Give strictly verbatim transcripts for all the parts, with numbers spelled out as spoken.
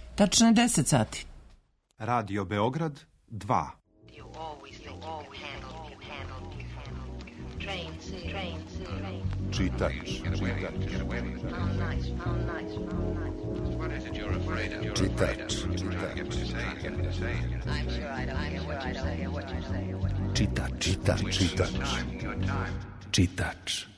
Tačno je deset sati. Radio Beograd dva. Čitač. Čitač. Čitač. Čitač. Čitač. Čitač.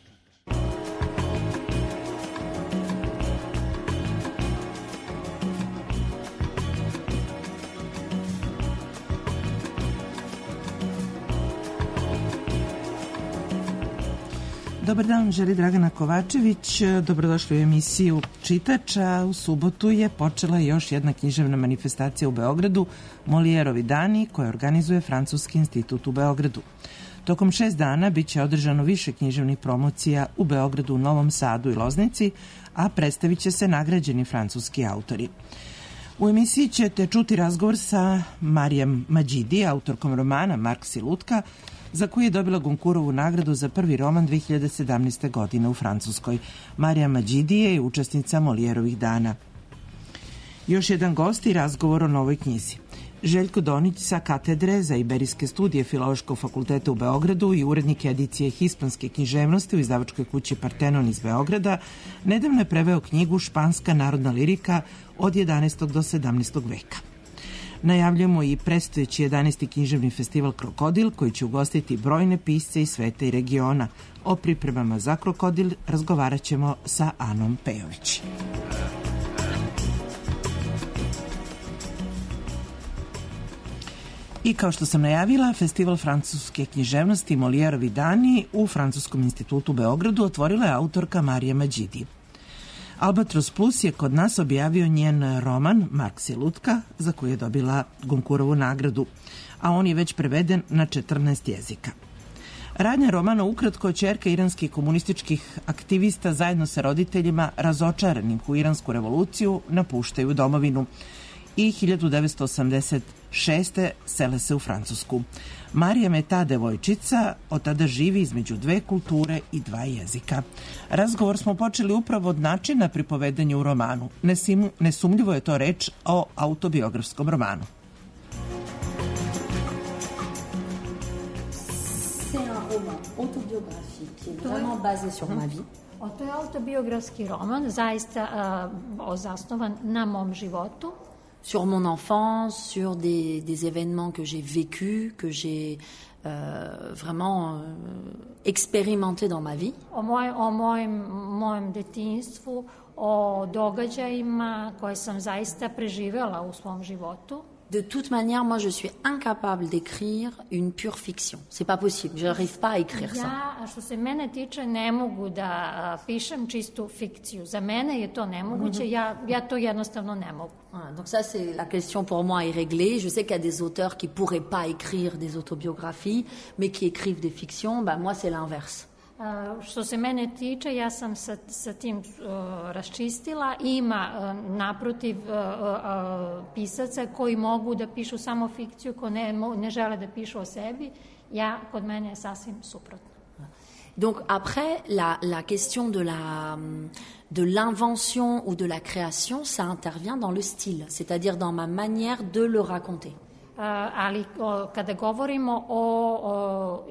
Dobar dan, želi Dragana Kovačević. Dobrodošli u emisiju Čitača. U subotu je počela još jedna književna manifestacija u Beogradu, Molijerovi dani, koje organizuje Francuski institut u Beogradu. Tokom šest dana biće održano više književnih promocija u Beogradu, Novom Sadu i Loznici, a predstavit će se nagrađeni francuski autori. U emisiji ćete čuti razgovor sa Marijam Mađidi, autorkom romana Marks i lutka, za koju je dobila Gonkurovu nagradu za prvi roman dve hiljade sedamnaeste. godine u Francuskoj. Marija Mađidi je učesnica Molijerovih dana. Još jedan gost i razgovor o novoj knjizi. Željko Donić sa katedre za iberijske studije Filološkog fakulteta u Beogradu i urednik edicije hispanske književnosti u izdavačkoj kući Partenon iz Beograda nedavno je preveo knjigu Španska narodna lirika od jedanaestog do sedamnaestog veka. Najavljamo i predstojeći jedanaesti književni festival Krokodil, koji će ugostiti brojne pisce iz sveta i regiona. O pripremama za Krokodil razgovarat ćemo sa Anom Pejović. I kao što sam najavila, festival francuske književnosti Molijerovi dani u Francuskom institutu u Beogradu otvorila je autorka Marija Mađidi. Albatros Plus je kod nas objavio njen roman Marks i lutka, za koju je dobila Gonkurovu nagradu, a on je već preveden na četrnaest jezika. Radnja romana ukratko ćerka iranskih komunističkih aktivista zajedno sa roditeljima razočaranim u iransku revoluciju napuštaju domovinu i hiljadu devetsto osamdeset šeste. sele se u Francusku. Marijam je ta devojčica, od tada živi između dve kulture i dva jezika. Razgovor smo počeli upravo od načina pripovedanja u romanu. Nesim, nesumljivo je to reč o autobiografskom romanu. C'est un roman autobiographique qui est vraiment basé sur ma vie. O, to je autobiografski roman, zaista uh, zasnovan na mom životu. Sur mon enfance, sur des, des événements que j'ai vécus, que j'ai euh, vraiment euh, expérimenté dans ma vie. O, moj, o mojem, mojem detinjstvu, o događajima koje sam zaista preživela u svom životu. De toute manière, moi, je suis incapable d'écrire une pure fiction. C'est pas possible. Je n'arrive pas à écrire ça. Ja, što se mene tiče, ne mogu da uh, pišem čistu fikciju. Za mene je to nemoguće. Ja, ja to jednostavno ne mogu. Voilà, donc ça, c'est la question pour moi est réglée. Je sais qu'il y a des auteurs qui pourraient pas écrire des autobiographies, mais qui écrivent des fictions. Ben, moi, c'est l'inverse. Uh, što se mene tiče, ja sam sa, sa tim uh, raščistila. Ima uh, naprotiv uh, uh, pisaca koji mogu da pišu samo fikciju, ko ne, ne žele da pišu o sebi. Ja, kod mene je sasvim suprotno. Donc après, la, la question de la de l'invention ou de la création, ça intervient dans le style, c'est-à-dire dans ma manière de le raconter. Uh, ali o, kada govorimo o, o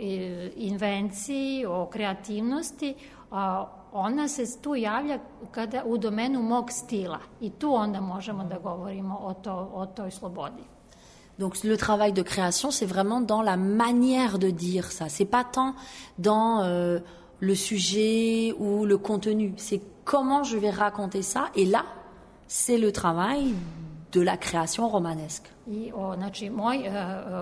invenciji, o kreativnosti, uh, ona se tu javlja kada u domenu mog stila i tu onda možemo da govorimo o, to, o toj slobodi. Donc le travail de création, c'est vraiment dans la manière de dire ça. C'est pas tant dans euh, le sujet ou le contenu. C'est comment je vais raconter ça. Et là, c'est le travail de la création romanesque. I, o, znači, moj uh, uh,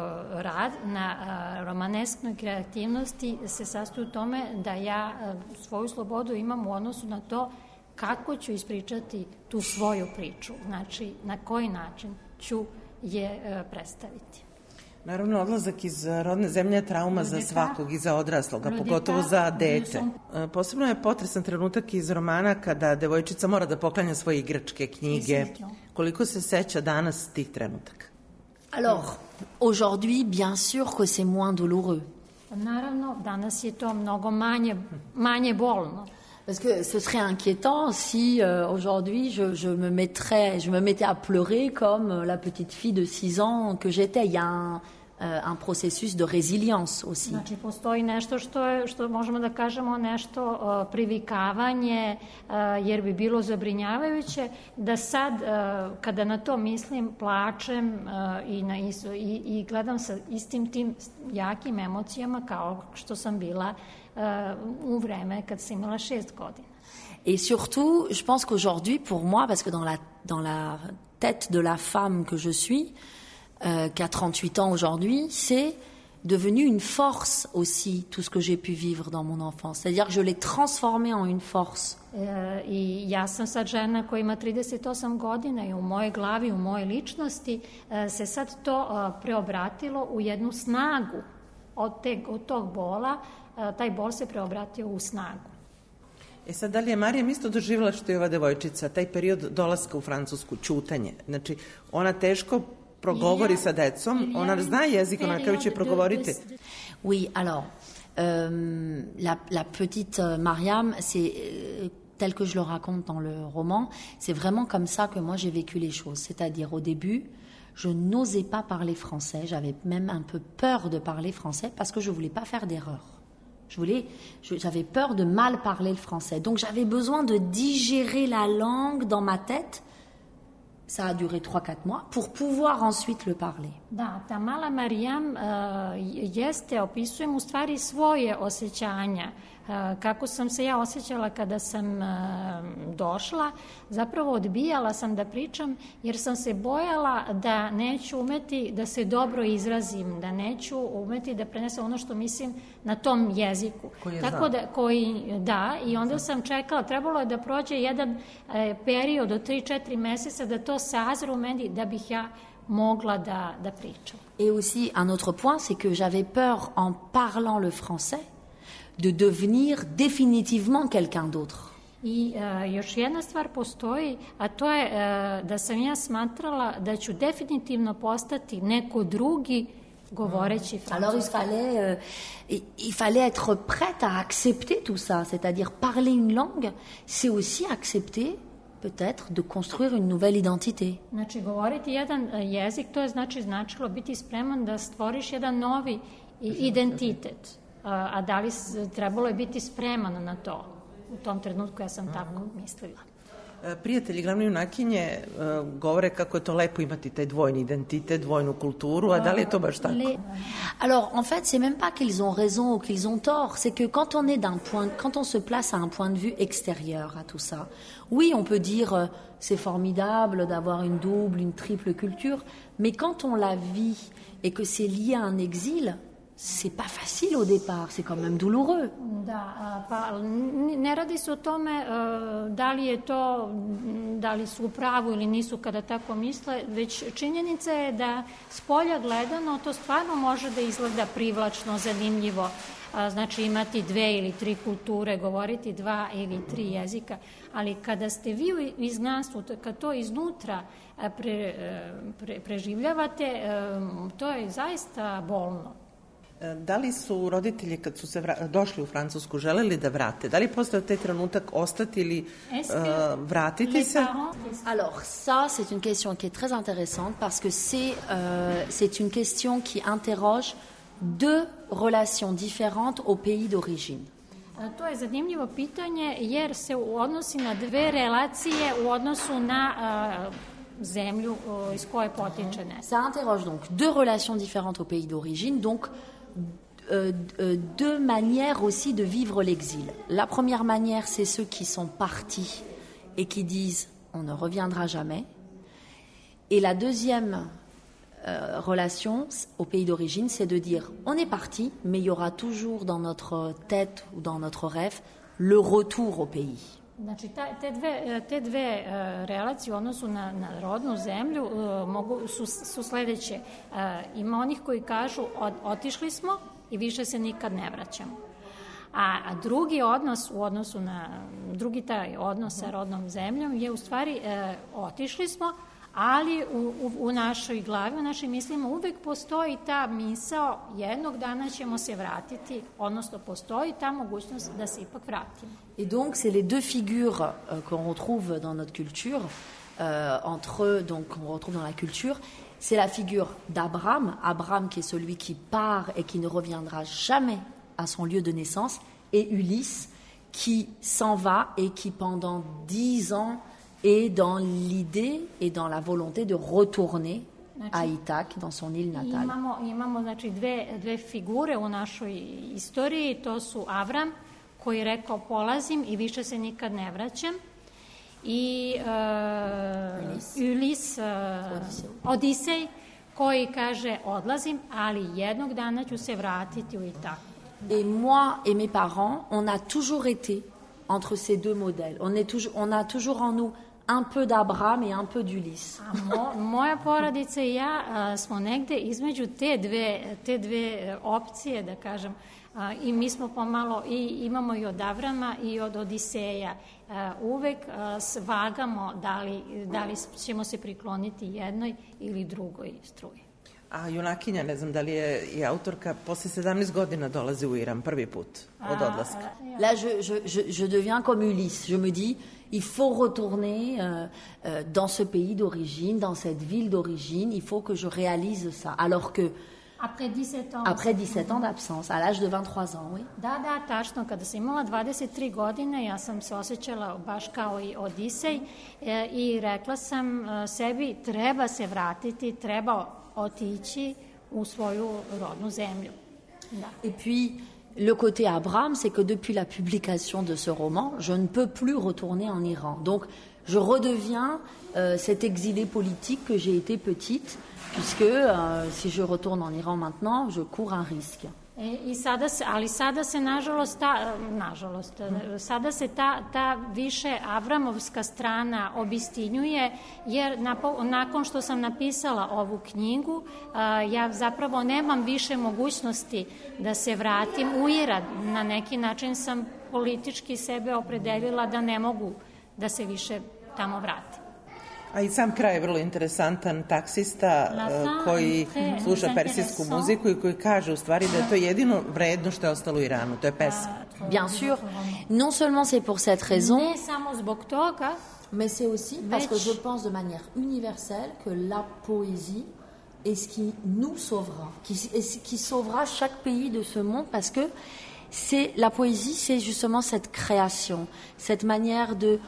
rad na uh, romanesknoj kreativnosti se sastoji u tome da ja uh, svoju slobodu imam u odnosu na to kako ću ispričati tu svoju priču. Znači, na koji način ću je uh, predstaviti. Naravno, odlazak iz rodne zemlje je trauma za svakog i za odrasloga, pogotovo za dete. Posebno je potresan trenutak iz romana kada devojčica mora da poklanja svoje igračke, knjige. Koliko se seća danas tih trenutaka? Alors, aujourd'hui, bien sûr que c'est moins douloureux. Naravno, danas je to mnogo manje, manje bolno. Parce que ce serait inquiétant si euh, aujourd'hui je, je me mettrais, je me mettais à pleurer comme la petite fille de six ans que j'étais. Il y a un, euh, un processus de résilience aussi. Znači, postoji nešto što je, što možemo da kažemo nešto uh, privikavanje, uh, jer bi bilo zabrinjavajuće da sad, uh, kada na to mislim, plačem uh, i, na isto, i, i gledam sa istim tim jakim emocijama kao što sam bila uh, u vreme kad sam imala šest godina. Et surtout, je pense qu'aujourd'hui, pour moi, parce que dans la, dans la tête de la femme que je suis, Euh, qui a trente-huit ans aujourd'hui, c'est devenu une force aussi, tout ce que j'ai pu vivre dans mon enfance. C'est-à-dire que je l'ai transformé en une force. E, I ja sam sad žena koja ima trideset osam godina i u mojoj glavi, u mojoj ličnosti e, se sad to e, preobratilo u jednu snagu. Od, te, od tog bola, e, taj bol se preobratio u snagu. E sad, da li je Marijam isto doživjela što je ova devojčica, taj period dolaska u Francusku, ćutanje? Znači, ona teško progovori sa decom, ona zna jezik, ona kao će progovoriti. Oui, alors, euh, la, la petite Mariam, c'est euh, tel que je le raconte dans le roman, c'est vraiment comme ça que moi j'ai vécu les choses. C'est-à-dire, au début, je n'osais pas parler français, j'avais même un peu peur de parler français parce que je voulais pas faire d'erreur. Je voulais, je, j'avais peur de mal parler le français. Donc j'avais besoin de digérer la langue dans ma tête. Ça a duré trois quatre mois pour pouvoir ensuite le parler. Da, ta mala Marijam uh, jeste, opisujem u stvari svoje osjećanja. Uh, kako sam se ja osjećala kada sam uh, došla, zapravo odbijala sam da pričam jer sam se bojala da neću umeti da se dobro izrazim, da neću umeti da prenesem ono što mislim na tom jeziku. Koji Tako da, koji, da, i onda sam čekala, trebalo je da prođe jedan uh, period od tri četiri meseca da to sazre u meni da bih ja mogla da, da pričam. Et aussi, un autre point, c'est que j'avais peur, en parlant le français, de devenir définitivement quelqu'un d'autre. I uh, još jedna stvar postoji, a to je uh, da sam ja smatrala da ću definitivno postati neko drugi govoreći francuski. Alors il fallait, euh, il fallait être prête à accepter tout ça, c'est-à-dire parler une langue, c'est aussi accepter peut-être de construire une nouvelle identité. Znači, govoriti jedan jezik, to je znači značilo biti spreman da stvoriš jedan novi identitet. A da li trebalo je biti spreman na to? U tom trenutku ja sam mm-hmm. tako mislila. Prijatelji glavne junakinje govore kako je to lepo imati taj dvojni identitet, dvojnu kulturu, a da li je to baš tako? Alors, en fait, c'est même pas qu'ils ont raison ou qu'ils ont tort, c'est que quand on est d'un point, quand on se place à un point de vue extérieur à tout ça, oui, on peut dire euh, c'est formidable d'avoir une double, une triple culture, mais quand on la vit et que c'est lié à un exil, c'est pas facile au départ, c'est quand même douloureux. Da, pa ne radi se o tome da li je to, da li su u pravu ili nisu kada tako misle, već činjenica je da s polja gledano to stvarno može da izgleda privlačno, zanimljivo. Znači imati dve ili tri kulture, govoriti dva ili tri jezika, ali kada ste vi u izgnanstvu, kad to iznutra pre, pre, preživljavate, to je zaista bolno. Da li su roditelji kad su se vra- došli u Francusku želeli da vrate? Da li je postao taj trenutak ostati ili uh, vratiti se? Alors ça c'est une question qui est très intéressante parce que c'est euh, c'est une question qui interroge deux relations différentes au pays d'origine. To je zanimljivo pitanje jer se odnosi na dve relacije u odnosu na uh, zemlju uh, iz koje potiče ne. Ça interroge donc deux relations différentes au pays d'origine, donc Euh, euh, deux manières aussi de vivre l'exil. La première manière, c'est ceux qui sont partis et qui disent on ne reviendra jamais. Et la deuxième euh, relation au pays d'origine, c'est de dire on est parti, mais il y aura toujours dans notre tête ou dans notre rêve le retour au pays. Znači, ta, te dve, te dve uh, relacije u odnosu na, na rodnu zemlju uh, mogu, su, su sledeće. Uh, ima onih koji kažu od, otišli smo i više se nikad ne vraćamo. A, a drugi odnos u odnosu na, drugi taj odnos sa rodnom zemljom je u stvari uh, otišli smo, Ali u, u, u našoj glavi, u našim mislima uvek postoji ta misao jednog dana ćemo se vratiti, odnosno postoji ta mogućnost da se ipak vratimo. Et donc c'est les deux figures euh, qu'on retrouve dans notre culture, euh, entre eux, donc qu'on retrouve dans la culture, c'est la figure d'Abraham, Abraham qui est celui qui part et qui ne reviendra jamais à son lieu de naissance, et Ulysse qui s'en va et qui pendant dix ans est dans l'idée et dans la volonté de retourner znači, à Ithaque, dans son île natale. Imamo, imamo znači, dve, dve figure u našoj istoriji, to su Avram koji je rekao polazim i više se nikad ne vraćam, i uh, Ulis, uh, Odisej, koji kaže odlazim, ali jednog dana ću se vratiti u Itaku. Et moi et mes parents, on a toujours été entre ces deux modèles. On, est toujours, on a toujours en nous un peu d'Abraham et un peu d'Ulysse. Mo, moja porodica i ja a, smo negde između te dve, te dve opcije, da kažem, a, i mi smo pomalo, i imamo i od Avrama i od Odiseja. A, uvek a, vagamo da li, da li ćemo se prikloniti jednoj ili drugoj struji. A junakinja, ne znam da li je i autorka, posle sedamnaest godina dolazi u Iran prvi put od odlaska. Là, je, je, je, je deviens comme Ulysse. Je me dis, il faut retourner euh, euh, dans ce pays d'origine, dans cette ville d'origine. Il faut que je réalise ça. Alors que Après dix-sept ans. Après dix-sept ans d'absence, à l'âge de vingt-trois ans, oui. Da, da, tačno. Kada sam imala dvadeset tri godine, ja sam se osjećala baš kao i Odisej e, i rekla sam e, sebi, treba se vratiti, treba otići u svoju rodnu zemlju. Da. Et puis, le côté Abraham, c'est que depuis la publication de ce roman, je ne peux plus retourner en Iran. Donc, je redeviens euh, cet exilé politique que j'ai été petite, puisque euh, si je retourne en Iran maintenant, je cours un risque. E, i sada se, ali sada se nažalost, ta, nažalost, sada se ta, ta više avramovska strana obistinjuje, jer napo, nakon što sam napisala ovu knjigu, a, ja zapravo nemam više mogućnosti da se vratim u Iran. Na neki način sam politički sebe opredelila da ne mogu da se više tamo vratim. A i sam kraj je vrlo interesantan, taksista uh, koji sluša persijsku muziku i koji kaže u stvari da je to jedino vredno što je ostalo u Iranu, to je pesma. Bien sûr, non seulement c'est pour cette raison, ne samo zbog toga, mais c'est aussi parce que je pense de manière universelle que la poésie est ce qui nous sauvera, qui, qui sauvera chaque pays de ce monde, parce que c'est, la poésie, c'est justement cette création, cette manière de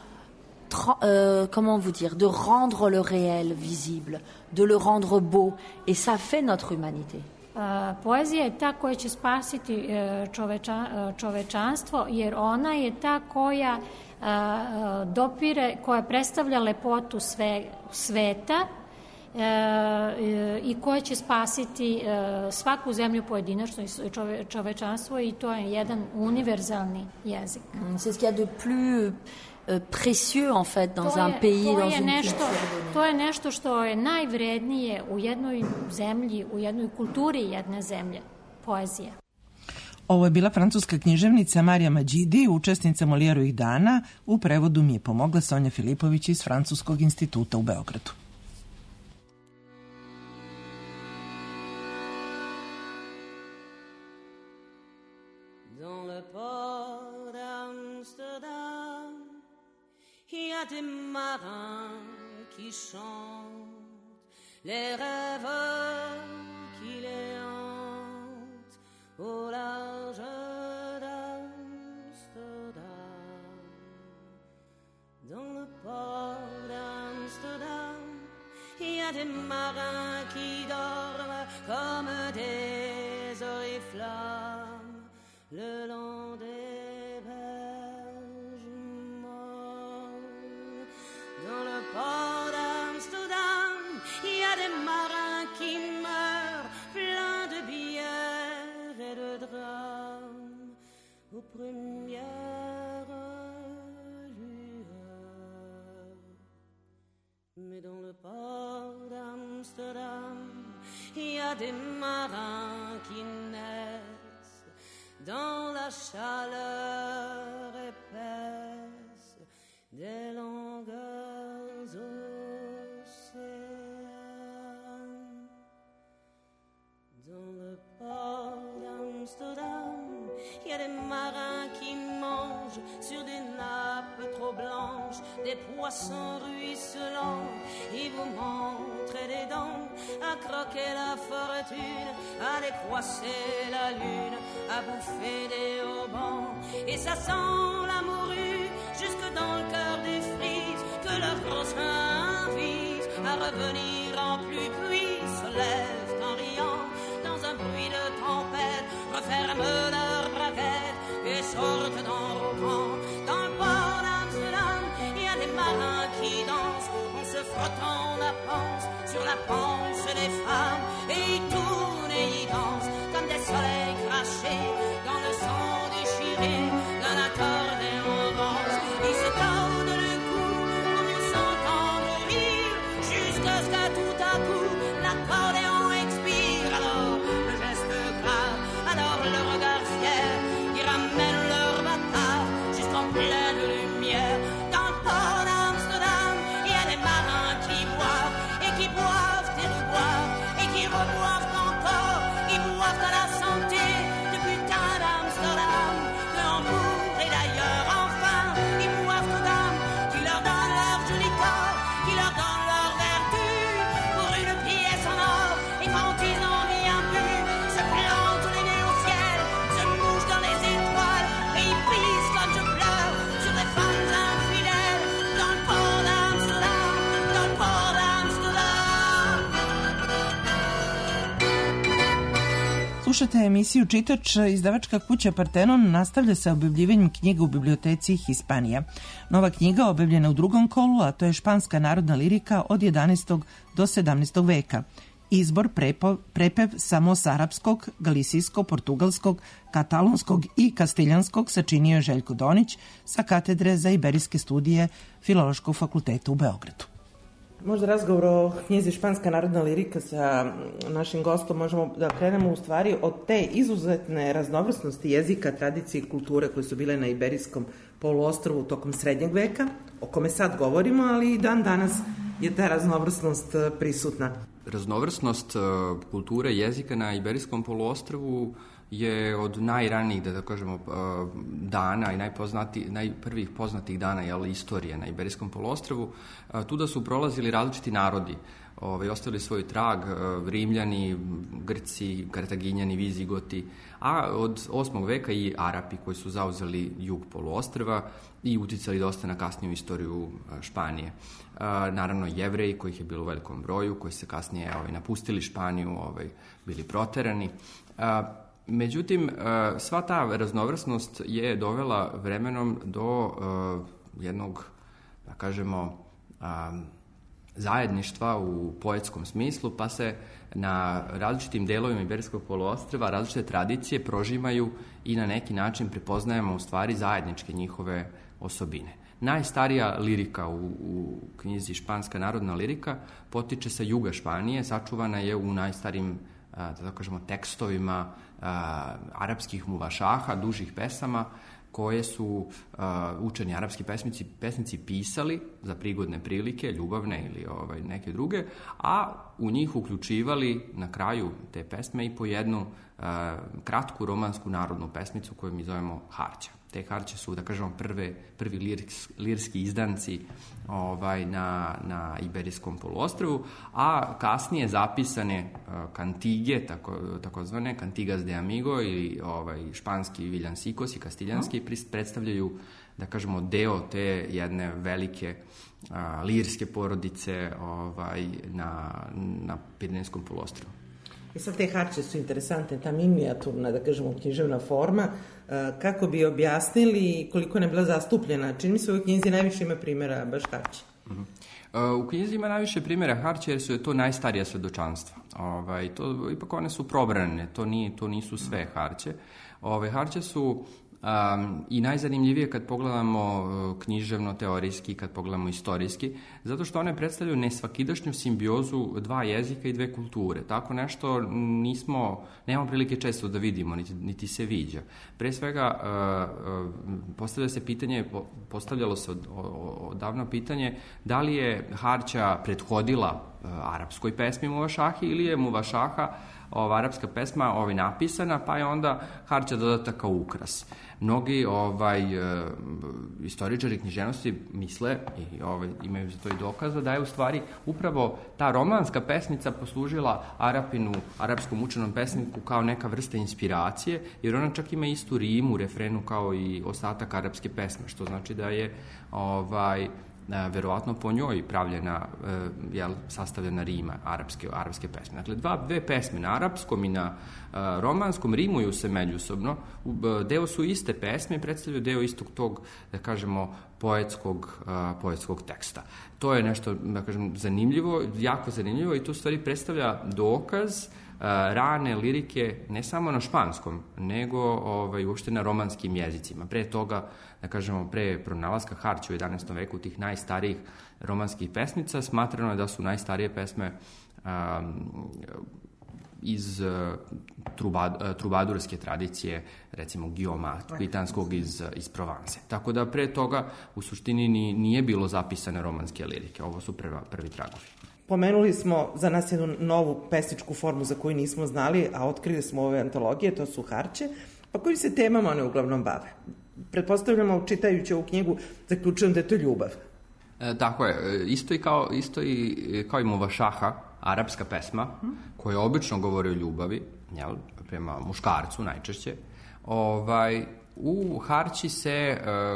Euh, comment vous dire, de rendre le réel visible, de le rendre beau, et ça fait notre humanité. Uh, poezija je ta koja će spasiti uh, čoveča, uh, čovečanstvo, jer ona je ta koja uh, dopire, koja predstavlja lepotu sve, sveta uh, i koja će spasiti uh, svaku zemlju pojedinačno i čove, čovečanstvo, i to je jedan univerzalni jezik. C'est ce qu'il y a de plus précieux en fait dans un pays, dans une nešto, to je nešto što je najvrednije u jednoj zemlji, u jednoj kulturi jedne zemlje, poezija. Ovo je bila francuska književnica Marija Mađidi, učesnica Molijerovih dana. U prevodu mi je pomogla Sonja Filipović iz Francuskog instituta u Beogradu. Il y a des marins qui chantent les rêves qui les hantent au large d'Amsterdam. Dans le port d'Amsterdam, il y a des marins qui dorment comme des oriflammes le long des berges molles. Dans le port d'Amsterdam, il y a des marins qui meurent pleins de bière et de drames aux premières lueurs. Mais dans le port d'Amsterdam, il y a des marins qui naissent dans la chaleur épaisse des longueurs océans. des poissons ruisselants, ils vous montrent des dents, à croquer la fortune, à décroisser la lune, à bouffer des haubans. Et ça sent la morue jusque dans le cœur des frises, que leur grosse invite à revenir en pluie, puis se lèvent en riant dans un bruit de tempête, referment leurs braguettes et sortent dans le camp. Dans le port d'Amsterdam, il y a des marins qui dansent en se frottant la panse sur la panse des femmes, et ils tournent et ils dansent comme des soleils crachés dans le sang déchiré d'un accordéon rose. Ils se tordent le cou pour mieux s'entendre rire, jusqu'à ce qu'à tout à coup l'accordéon expire. Alors le geste grave, alors le regard fier, ils ramènent leur bâtard jusqu'en pleine lumière. Dans le port d'Amsterdam, il y a des marins qui boivent et qui boivent et reboivent et qui reboivent encore. Ils boivent à la santé du putain d'Amsterdam, de Hambourg et d'ailleurs. Enfin, ils boivent aux dames qui leur donnent leur joli corps, qui leur donnent leur vertu pour une pièce en or. Et quand ils n'ont rien pu, se plantent les nez au ciel, se mouchent dans les étoiles et ils pissent comme je pleure sur des femmes infidèles. Dans le port d'Amsterdam, dans le port d'Amsterdam. Slušate emisiju Čitač. Izdavačka kuća Partenon nastavlja sa objavljivanjem knjiga u biblioteci Hispanija. Nova knjiga objavljena u drugom kolu, a to je španska narodna lirika od jedanaestog do sedamnaestog veka. Izbor prepo, prepev samo s arapskog, galisijskog, portugalskog, katalonskog i kastiljanskog sačinio je Željko Donić sa katedre za iberijske studije Filološkog fakulteta u Beogradu. Možda razgovor o knjizi Španska narodna lirika sa našim gostom možemo da krenemo u stvari od te izuzetne raznovrsnosti jezika, tradicije i kulture koje su bile na Iberijskom poluostrvu tokom srednjeg veka, o kome sad govorimo, ali i dan danas je ta raznovrsnost prisutna. Raznovrsnost kulture jezika na Iberijskom poluostrvu je od najranijih, da, da kažemo, dana i najpoznati, najprvih poznatih dana jel, istorije na Iberijskom poluostrvu. Tuda su prolazili različiti narodi, ovaj, ostavili svoj trag, Rimljani, Grci, Kartaginjani, Vizigoti, a od osmog veka i Arapi koji su zauzeli jug poluostrva i uticali dosta na kasniju istoriju Španije. Naravno, Jevreji, kojih je bilo u velikom broju, koji se kasnije ovaj, napustili Španiju, ovaj, bili proterani. Međutim, sva ta raznovrsnost je dovela vremenom do jednog, da kažemo, zajedništva u poetskom smislu, pa se na različitim delovima Iberijskog poluostrva različite tradicije prožimaju i na neki način prepoznajemo u stvari zajedničke njihove osobine. Najstarija lirika u, u knjizi Španska narodna lirika potiče sa juga Španije, sačuvana je u najstarijim, da kažemo, tekstovima a, arapskih muvašaha, dužih pesama, koje su a, učeni arapski pesnici, pesnici pisali za prigodne prilike, ljubavne ili ovaj, neke druge, a u njih uključivali na kraju te pesme i po jednu a, kratku romansku narodnu pesmicu koju mi zovemo harća. Te harće su, da kažemo, prve, prvi lirs, lirski izdanci ovaj, na, na Iberijskom poluostrvu, a kasnije zapisane uh, kantige, tako, takozvane cantigas de amigo ili ovaj, španski viljansicos i kastiljanski mm. predstavljaju, da kažemo, deo te jedne velike uh, lirske porodice ovaj, na, na Pirinejskom poluostrvu. I sad te harče su interesantne, ta minijaturna, da kažemo, književna forma. Kako bi objasnili koliko ne bila zastupljena? Čini mi se u ovoj knjizi najviše ima primjera baš harče. Uh-huh. U knjizi ima najviše primjera harče jer su je to najstarija svedočanstva. Ovaj, to, ipak one su probrane, to, nije, to nisu sve harče. Ove harče su Um, i najzanimljivije kad pogledamo uh, književno, teorijski, kad pogledamo istorijski, zato što one predstavljaju nesvakidašnju simbiozu dva jezika i dve kulture. Tako nešto nismo, nemamo prilike često da vidimo, niti, niti se viđa. Pre svega, uh, uh, postavlja se pitanje, postavljalo se od, od, odavno pitanje, da li je harća prethodila uh, arapskoj pesmi muvašahi ili je muvašaha ova arapska pesma ovaj, napisana, pa je onda harća dodata kao ukras. Mnogi ovaj, e, istoričari književnosti misle, i ovaj, imaju za to i dokaza, da je u stvari upravo ta romanska pesmica poslužila Arapinu, arapskom učenom pesniku kao neka vrsta inspiracije, jer ona čak ima istu rimu, refrenu kao i ostatak arapske pesme, što znači da je ovaj, verovatno po njoj pravljena, jel, sastavljena rima arapske, arapske pesme. Dakle, dva, dve pesme na arapskom i na romanskom rimuju se međusobno, deo su iste pesme i predstavljaju deo istog tog, da kažemo, poetskog, poetskog teksta. To je nešto, da kažem, zanimljivo, jako zanimljivo i to u stvari predstavlja dokaz rane lirike ne samo na španskom, nego ovaj, uopšte na romanskim jezicima. Pre toga, da kažemo, pre pronalaska harće u jedanaestom veku tih najstarijih romanskih pesmica, smatrano je da su najstarije pesme um, iz uh, trubad, uh, trubadurske tradicije, recimo Guillauma Kvitanskog iz, iz Provence. Tako da pre toga u suštini ni, nije bilo zapisane romanske lirike. Ovo su prva, prvi tragovi. Pomenuli smo za nas jednu novu pesničku formu za koju nismo znali, a otkrili smo ove antologije, to su harće, pa kojim se temama one uglavnom bave? Pretpostavljamo, čitajući ovu knjigu, zaključujem da je to ljubav. E, tako je, isto i kao, isto i, kao i muvašaha, arapska pesma, hmm. koja obično govori o ljubavi, jel, prema muškarcu najčešće, ovaj, u harći se e,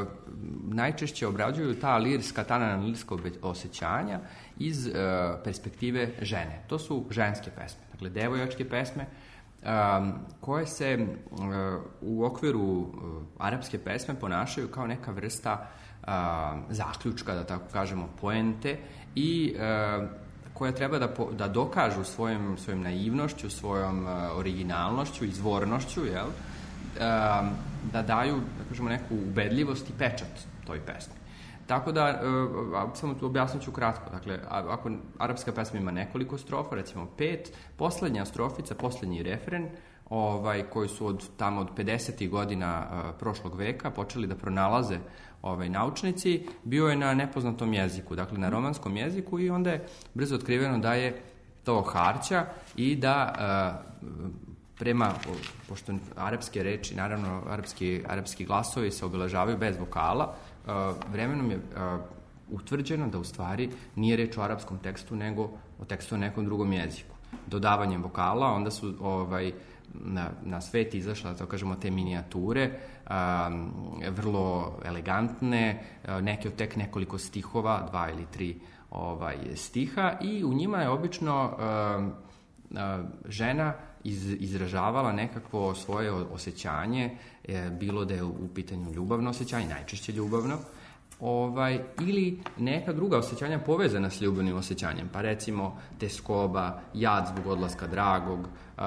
najčešće obrađuju ta lirska, ta lirska osjećanja iz e, perspektive žene. To su ženske pesme, dakle devojačke pesme, um, koje se uh, u okviru uh, arapske pesme ponašaju kao neka vrsta uh, zaključka, da tako kažemo, poente i uh, koja treba da, po, da dokažu svojom, svojom naivnošću, svojom uh, originalnošću, izvornošću, jel? Uh, da daju, da kažemo, neku ubedljivost i pečat toj pesmi. Tako da, uh, samo tu objasnit ću kratko. Dakle, ako arapska pesma ima nekoliko strofa, recimo pet, poslednja strofica, poslednji refren, ovaj, koji su od tamo od pedesetih godina uh, prošlog veka počeli da pronalaze ovaj, naučnici, bio je na nepoznatom jeziku, dakle na romanskom jeziku, i onda je brzo otkriveno da je to harća i da uh, prema, pošto arapske reči, naravno arapski, arapski glasovi se obeležavaju bez vokala, uh, vremenom je uh, utvrđeno da u stvari nije reč o arapskom tekstu, nego o tekstu o nekom drugom jeziku. Dodavanjem vokala onda su ovaj, na, na svet izašla, da to kažemo, te minijature, um, vrlo elegantne, uh, neke od tek nekoliko stihova, dva ili tri ovaj, stiha, i u njima je obično uh, uh, žena iz, izražavala nekakvo svoje osjećanje, e, bilo da je u pitanju ljubavno osjećanje, najčešće ljubavno, ovaj, ili neka druga osjećanja povezana s ljubavnim osjećanjem, pa recimo teskoba, jad zbog odlaska dragog,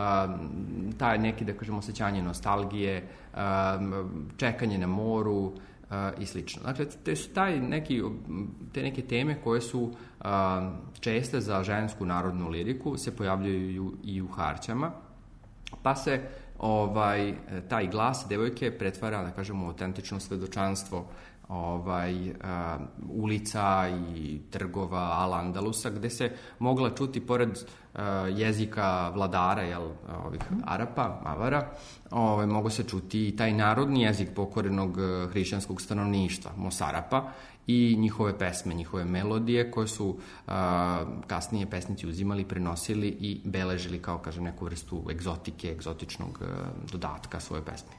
um, taj neki, da kažemo, osjećanje nostalgije, um, čekanje na moru uh, i slično. Dakle, te su taj neki, te neke teme koje su um, česte za žensku narodnu liriku se pojavljaju i u harćama, pa se ovaj, taj glas devojke pretvara, da kažemo, u autentično svedočanstvo ovaj, uh, ulica i trgova Al-Andalusa, gde se mogla čuti, pored uh, jezika vladara, jel, ovih Arapa, Mavara, ovaj, mogo se čuti i taj narodni jezik pokorenog uh, hrišćanskog stanovništva, Mosarapa, i njihove pesme, njihove melodije koje su uh, kasnije pesnici uzimali, prenosili i beležili kao, kažem, neku vrstu egzotike, egzotičnog uh, dodatka svoje pesme.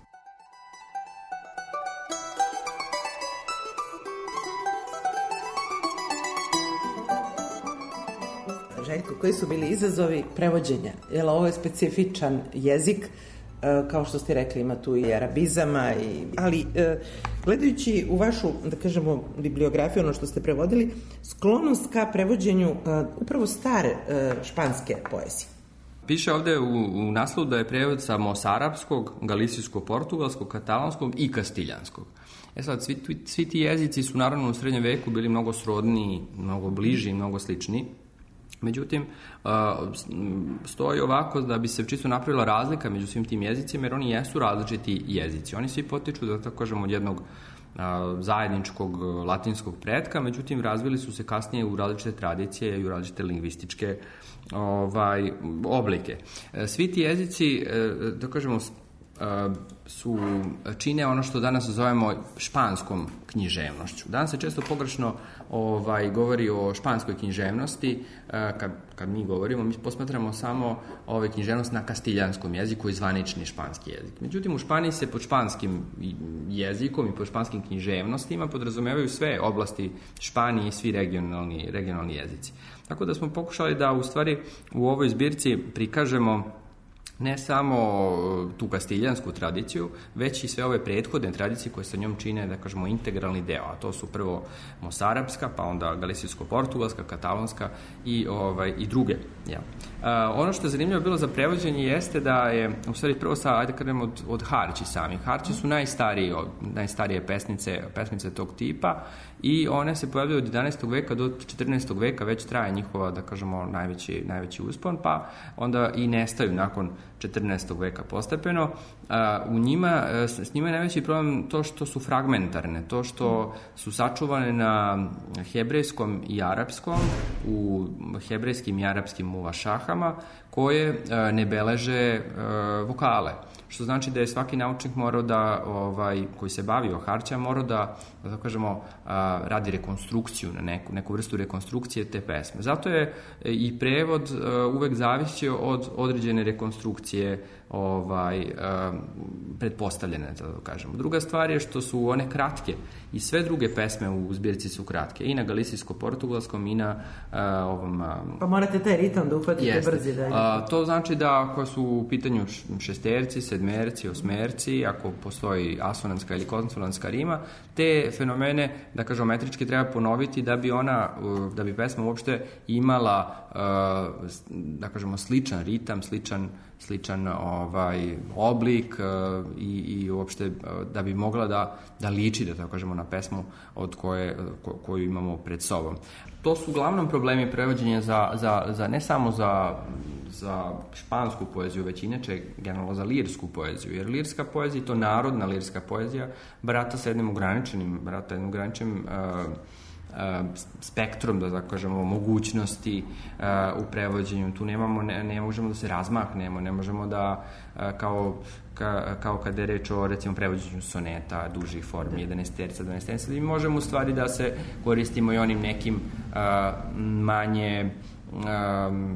Željko, koji su bili izazovi prevođenja? Jer ovo je specifičan jezik, kao što ste rekli, ima tu i arabizama, i, ali gledajući u vašu, da kažemo, bibliografiju, ono što ste prevodili, sklonost ka prevođenju upravo stare španske poezije. Piše ovde u, u naslovu da je prevod sa mosarapskog, galisijsko-portugalskog, katalanskog i kastiljanskog. E sad, svi, svi ti jezici su naravno u srednjem veku bili mnogo srodniji, mnogo bliži, mnogo sličniji. Međutim, stoji ovako da bi se čisto napravila razlika među svim tim jezicima, jer oni jesu različiti jezici. Oni svi potiču, da tako kažemo, od jednog zajedničkog latinskog pretka, međutim razvili su se kasnije u različite tradicije i u različite lingvističke ovaj, oblike. Svi ti jezici, da kažemo, su, čine ono što danas zovemo španskom književnošću. Danas se često pogrešno ovaj, govori o španskoj književnosti. Kad, kad mi govorimo, mi posmatramo samo ovaj, književnost na kastiljanskom jeziku i zvanični španski jezik. Međutim, u Španiji se pod španskim jezikom i pod španskim književnostima podrazumevaju sve oblasti Španije i svi regionalni, regionalni jezici. Tako da smo pokušali da u stvari u ovoj zbirci prikažemo ne samo tu kastiljansku tradiciju, već i sve ove prethodne tradicije koje sa njom čine, da kažemo, integralni deo, a to su prvo mosarapska, pa onda galicijsko-portugalska, katalonska i, ovaj, i druge. Ja. A, ono što je zanimljivo bilo za prevođenje jeste da je, u stvari prvo sa, ajde krenemo od, od harči samih. Harči su najstariji, najstarije pesnice, pesnice tog tipa i one se pojavljaju od jedanaestog veka do četrnaestog veka, već traje njihova, da kažemo, najveći, najveći uspon, pa onda i nestaju nakon četrnaestog veka postepeno. U njima, s njima je najveći problem to što su fragmentarne, to što su sačuvane na hebrejskom i arapskom, u hebrejskim i arapskim muvašahama, koje ne beleže vokale. Što znači da je svaki naučnik morao da, ovaj, koji se bavio harčama, morao da, da kažemo, radi rekonstrukciju, na neku, neku vrstu rekonstrukcije te pesme. Zato je i prevod uvek zavisio od određene rekonstrukcije ovaj, pretpostavljene, da kažemo. Druga stvar je što su one kratke i sve druge pesme u zbirci su kratke, i na galicijsko-portugalskom i na uh, ovom... Uh, pa morate taj ritam da uhvatite jeste. Brzi. Da uh, to znači da ako su u pitanju šesterci, sedmerci, osmerci, ako postoji asonanska ili konsonantska rima, te fenomene, da kažemo, metrički treba ponoviti da bi ona, uh, da bi pesma uopšte imala, uh, da kažemo, sličan ritam, sličan sličan ovaj oblik uh, i, i uopšte uh, da bi mogla da, da liči, da tako kažemo, na pesmu od koje, ko, koju imamo pred sobom. To su uglavnom problemi prevođenja za, za, za ne samo za, za špansku poeziju, već inače generalno za lirsku poeziju, jer lirska poezija, to narodna lirska poezija, barata sa jednim ograničenim, barata jednim ograničenim uh, spektrom, da tako kažemo, mogućnosti uh, u prevođenju. Tu nemamo, ne, ne možemo da se razmaknemo, ne možemo da uh, kao, ka, kao kada je reč o, recimo, prevođenju soneta, dužih formi, jedanaesterica, dvanaesterica, mi možemo u stvari da se koristimo i onim nekim uh, manje um,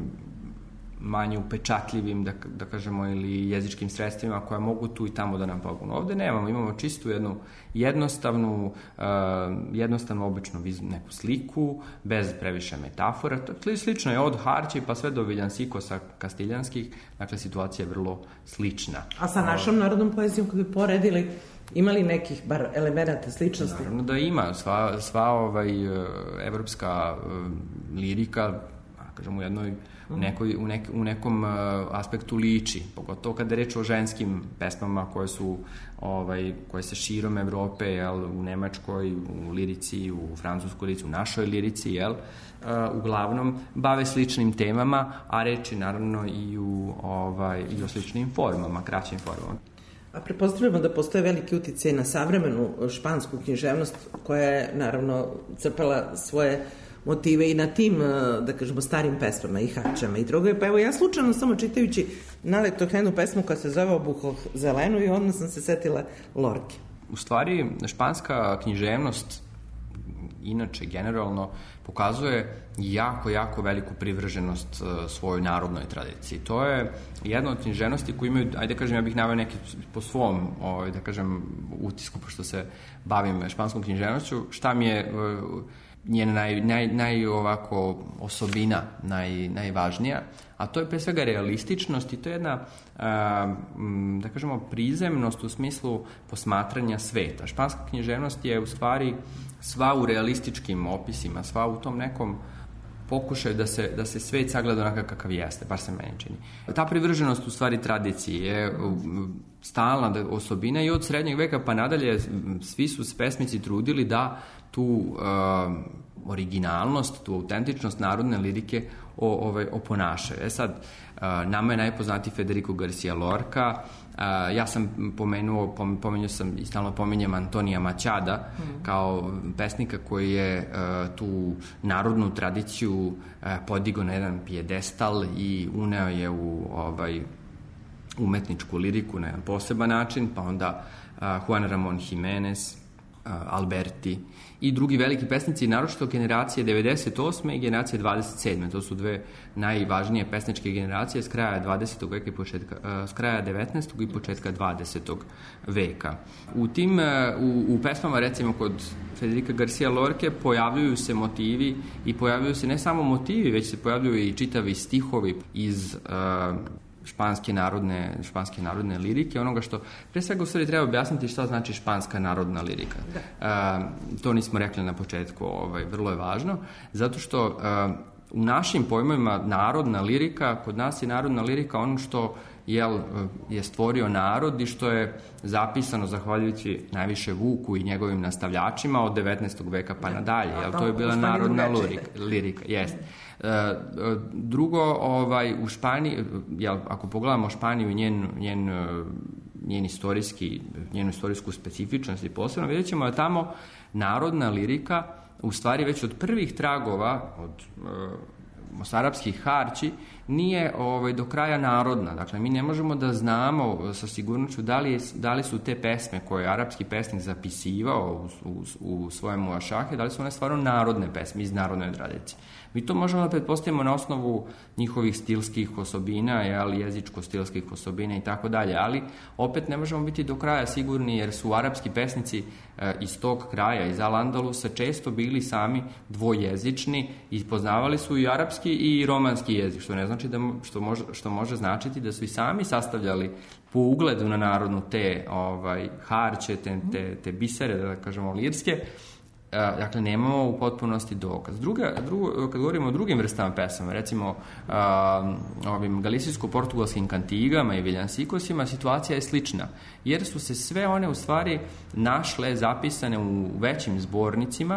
manje upečatljivim, da, da kažemo, ili jezičkim sredstvima koja mogu tu i tamo da nam pomognu. Ovde nemamo, imamo čistu jednu jednostavnu, uh, jednostavnu običnu neku sliku, bez previše metafora. To slično je od harči pa sve do viljansikosa kastiljanskih, dakle situacija je vrlo slična. A sa našom narodnom poezijom kad bi poredili, imali nekih bar elemenata sličnosti? Naravno da ima, sva, sva ovaj, evropska lirika, kažem, u jednoj u, nekoj, u, nek, u nekom uh, aspektu liči, pogotovo kada je reč o ženskim pesmama koje su ovaj, koje se širom Evrope, jel, u Nemačkoj, u lirici, u francuskoj lirici, u našoj lirici, jel, uh, uglavnom bave sličnim temama, a reči naravno i, u, ovaj, i o sličnim formama, kraćim formama. A prepostavljamo da postoje veliki uticaj na savremenu špansku književnost koja je naravno crpala svoje motive i na tim, da kažemo, starim pesmama i harčama i druge. Pa evo, ja slučajno samo čitajući naletoh jednu pesmu koja se zove Obuhoh zelenu i odmah sam se setila Lorke. U stvari, španska književnost inače generalno pokazuje jako, jako veliku privrženost uh, svojoj narodnoj tradiciji. To je jedna od književnosti koji imaju, ajde kažem, ja bih naveo neki po svom, ovaj, da kažem, utisku, pošto se bavim španskom književnošću, šta mi je uh, njena naj, naj, naj ovako osobina naj, najvažnija, a to je pre svega realističnost i to je jedna, a, da kažemo, prizemnost u smislu posmatranja sveta. Španska književnost je u stvari sva u realističkim opisima, sva u tom nekom pokušaju da se, da se svet sagleda onaka kakav jeste, bar se meni čini. Ta privrženost u stvari tradiciji je stalna osobina i od srednjeg veka pa nadalje svi su pesnici trudili da tu uh, originalnost, tu autentičnost narodne lirike o, ovaj, oponašaju. E sad, nama je najpoznatiji Federico Garcia Lorca, ja sam pomenuo, pomenuo sam i stalno pominjem Antonija Machada mm. kao pesnika koji je tu narodnu tradiciju podigao na jedan pijedestal i uneo je u ovaj, umetničku liriku na jedan poseban način, pa onda Juan Ramon Jimenez, Alberti i drugi veliki pesnici, naročito generacije devedeset osme i generacije dvadeset sedme. To su dve najvažnije pesničke generacije s kraja dvadesetog veka i početka, s kraja devetnaestog i početka dvadesetog veka. U tim, u, u pesmama, recimo kod Federica Garcia Lorca, pojavljuju se motivi i pojavljuju se ne samo motivi, već se pojavljuju i čitavi stihovi iz uh, španske narodne, španske narodne lirike, onoga što, pre svega u stvari treba objasniti šta znači španska narodna lirika. Da. Uh, to nismo rekli na početku, ovaj, vrlo je važno, zato što uh, u našim pojmovima narodna lirika, kod nas je narodna lirika ono što jel, je stvorio narod i što je zapisano zahvaljujući najviše Vuku i njegovim nastavljačima od devetnaestog veka pa nadalje. Jel, to je bila narodna lirika. lirika jest. Drugo, ovaj, u Španiji, jel, ako pogledamo Španiju i njen, njen, njen istorijski, njenu istorijsku specifičnost i posebno, vidjet ćemo da tamo narodna lirika u stvari već od prvih tragova, od uh, mosarapskih harči, nije ovaj, do kraja narodna. Dakle, mi ne možemo da znamo sa sigurnošću da li, je, da li su te pesme koje je arapski pesnik zapisivao u, u, u svoje muašahe, da li su one stvarno narodne pesme iz narodne tradicije. Mi to možemo da pretpostavimo na osnovu njihovih stilskih osobina, jel, jezičko-stilskih osobina i tako dalje, ali opet ne možemo biti do kraja sigurni jer su arapski pesnici e, iz tog kraja, iz Al-Andalusa, često bili sami dvojezični i poznavali su i arapski i romanski jezik, što ne znači da, što može, što može značiti da su i sami sastavljali po ugledu na narodnu te ovaj, harče, te, te, te bisere, da kažemo, lirske. Dakle, nemamo u potpunosti dokaz. Druga, drugo, kad govorimo o drugim vrstama pesama, recimo a, ovim galisijsko-portugalskim kantigama i viljansikosima, situacija je slična, jer su se sve one u stvari našle zapisane u većim zbornicima.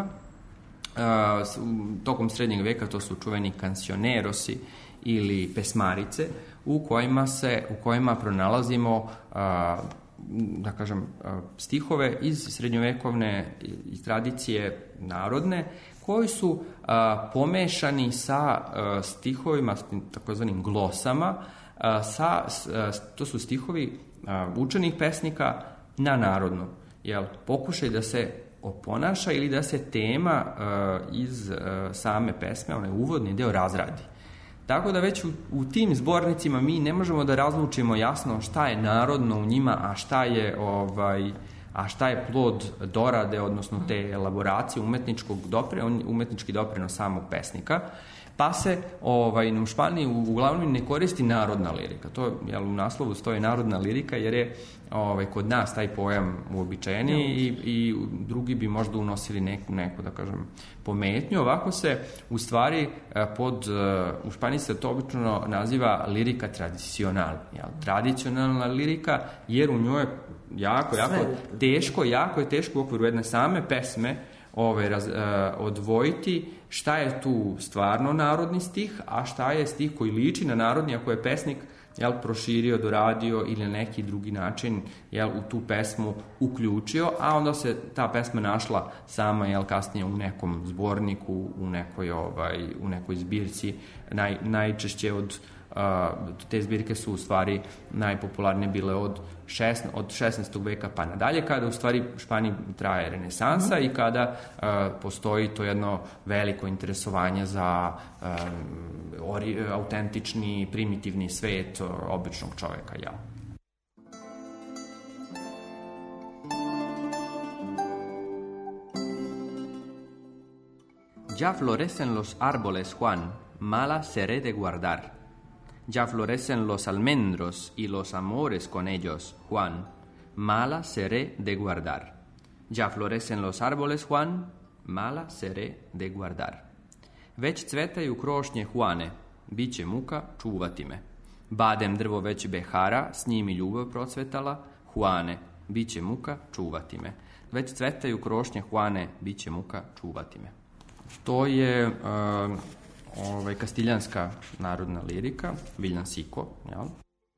A, tokom srednjeg veka to su čuveni kancionerosi ili pesmarice, u kojima se, u kojima pronalazimo a, da kažem, stihove iz srednjovekovne iz tradicije narodne, koji su a, pomešani sa a, stihovima, takozvanim glosama, a, sa, a, to su stihovi a, učenih pesnika na narodno. Jel, pokušaj da se oponaša ili da se tema a, iz a, same pesme, onaj uvodni deo, razradi. Tako da već u, u tim zbornicima mi ne možemo da razlučimo jasno šta je narodno u njima, a šta je, ovaj, a šta je plod dorade, odnosno te elaboracije umetničkog doprino, umetnički doprinos samog pesnika. Pa se ovaj, u Španiji uglavnom ne koristi narodna lirika. To, jel, u naslovu stoji narodna lirika jer je ovaj, kod nas taj pojam uobičajeni i, i drugi bi možda unosili neku, neku, da kažem, pometnju. Ovako se u stvari pod, u Španiji se to obično naziva lirika tradicional. Jel? Tradicionalna lirika jer u njoj jako, jako teško, jako je teško u okviru jedne same pesme Ove, raz, uh, odvojiti šta je tu stvarno narodni stih, a šta je stih koji liči na narodni, ako je pesnik, jel, proširio, doradio ili na neki drugi način, jel, u tu pesmu uključio, a onda se ta pesma našla sama, jel, kasnije u nekom zborniku, u nekoj, ovaj, u nekoj zbirci, naj, najčešće od Uh, te zbirke su u stvari najpopularnije bile od, šest, od šesnaestog veka pa nadalje, kada u stvari u Španiji traje renesansa i kada uh, postoji to jedno veliko interesovanje za uh, ori, autentični, primitivni svet uh, običnog čoveka. Ja. Ya florecen los árboles, Juan, mala seré de guardar. Ya florecen los almendros y los amores con ellos, Juan, mala seré de guardar. Ya florecen los árboles, Juan, mala seré de guardar. Već cvetaju krošnje, Juane, bit će muka čuvati me. Badem drvo već behara, s njim i ljubav procvetala, Juane, bit će muka čuvati me. Već cvetaju krošnje, Juane, bit će muka čuvati me. To je uh, ovaj, kastiljanska narodna lirika, Villancico, jel?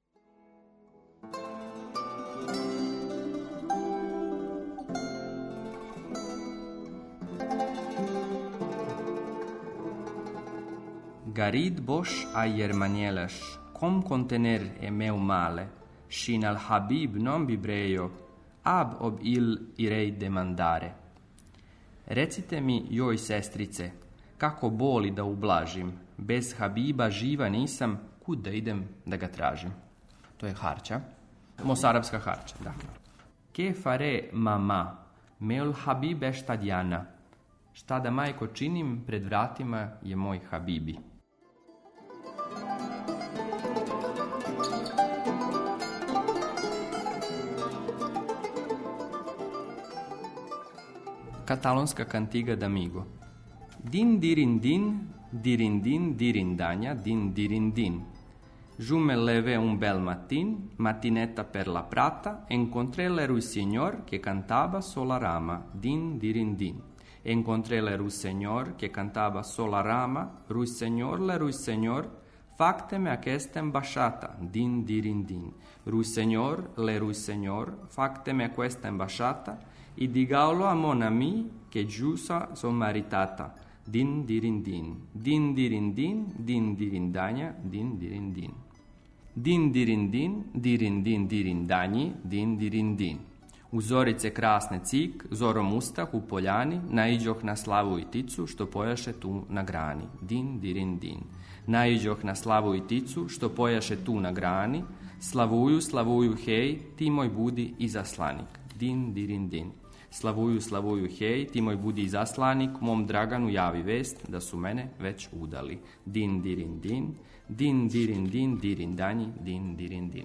Garid bosh ayer manielas, com contener e meu male, shin al Habib non bibrejo, ab ob il irei demandare. Recite mi, joj sestrice, kako boli da ublažim, bez Habiba živa nisam, kud da idem da ga tražim. To je harča. Mosarabska harča, da. Ke fare mama, meul Habib eštadjana. Šta da, majko, činim, pred vratima je moj Habibi. Katalonska cantiga d'amigo. Din dirindin, dirindin, dirindagna, din dirindin. Je me leve un bel matin, matinetta per la prata, encontré le ruiseñor que cantaba sola rama, din dirindin. Encontré le ruiseñor que cantaba sola rama, ruiseñor le ruiseñor, facteme aquesta ambasciata, din dirindin. Ruiseñor le ruiseñor, facteme questa ambasciata, e digaolo a mon ami che giusa son maritata, din dirindin, din dirindin, din dirindagna, din dirindin. Din dirindin, dirindin, dirindagni, din dirindin. U zorice krasne cik, zorom ustah u poljani, naiđoh na slavu i ticu, što pojaše tu na grani, din dirindin. Naiđoh na slavu i ticu, što pojaše tu na grani, slavuju, slavuju, hej, ti moj budi izaslanik, din dirindin. Slavuju, slavuju, hej, ti moj budi izaslanik, mom Draganu javi vest da su mene već udali. Din dirindin, din dirindin, dirindanji, din dirindin.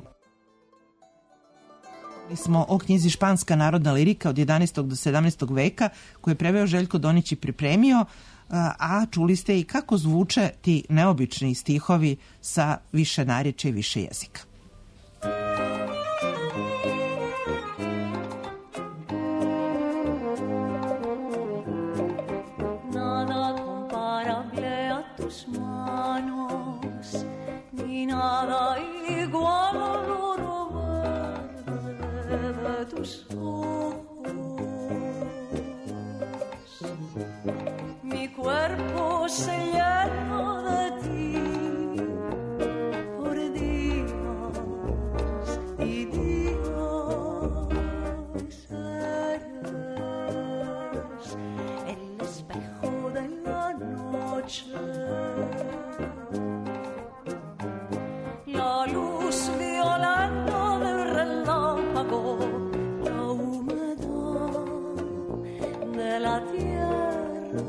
Mi smo o knjizi Španska narodna lirika od jedanaestog do sedamnaestog veka koju je preveo Željko Donić i pripremio, a čuli ste i kako zvuče ti neobični stihovi sa više narječja i više jezika. Nada igual al oro verde de tus ojos. Mi cuerpo se llena de ti por días y días. Eres el espejo de la noche. La luz violenta del relámpago, la humedad de la tierra.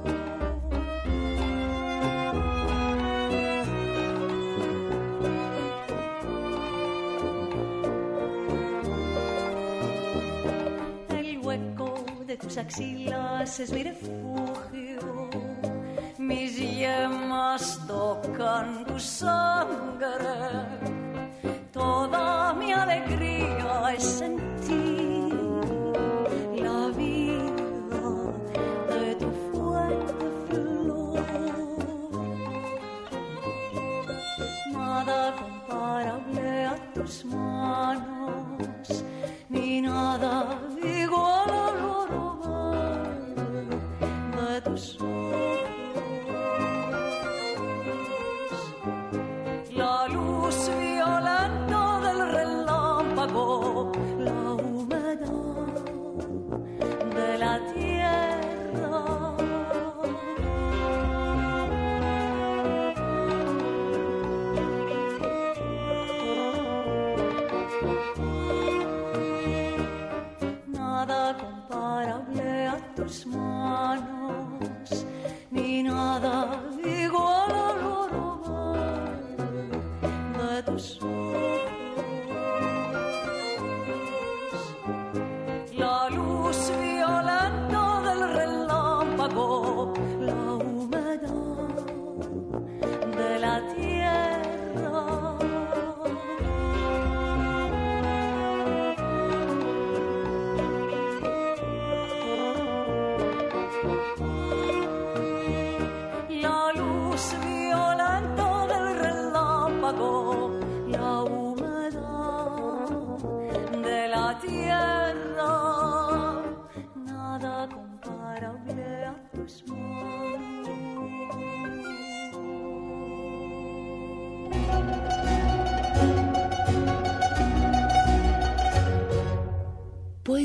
El hueco de tus axilas es mi refugio. Mis yemas tocan tu sangre, toda mi alegría es en ti, la vida de tu fuerte flor. Nada comparable a tus manos, ni nada igual al oro verde de tus ojos. La luz violenta del relámpago, la humedad de la tierra. Nada comparable a tus manos, ni nada igual al oro de tus ojos. La luz violenta del relámpago, la humedad de la tierra.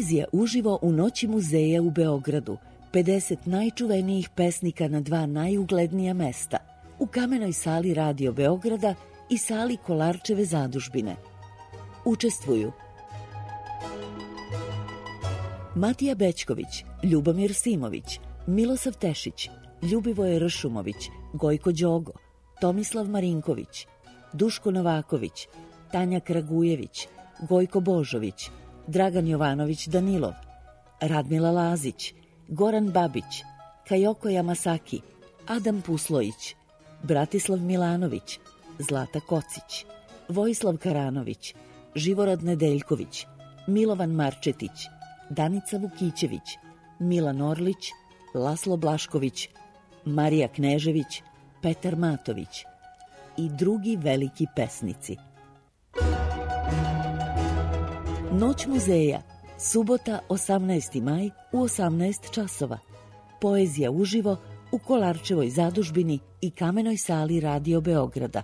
Poezija uživo u Noći muzeja u Beogradu. pedeset najčuvenijih pesnika na dva najuglednija mesta. U Kamenoj sali Radio Beograda i sali Kolarčeve zadužbine. Učestvuju Matija Bećković, Ljubomir Simović, Milosav Tešić, Ljubivoje Ršumović, Gojko Đogo, Tomislav Marinković, Duško Novaković, Tanja Kragujević, Gojko Božović, Dragan Jovanović Danilov, Radmila Lazić, Goran Babić, Kajoko Yamasaki, Adam Puslojić, Bratislav Milanović, Zlata Kocić, Vojislav Karanović, Živorad Nedeljković, Milovan Marčetić, Danica Vukićević, Milan Orlić, Laslo Blašković, Marija Knežević, Petar Matović i drugi veliki pesnici. Noć muzeja, subota osamnaesti maj u osamnaest časova. Poezija uživo u Kolarčevoj zadužbini i Kamenoj sali Radio Beograda.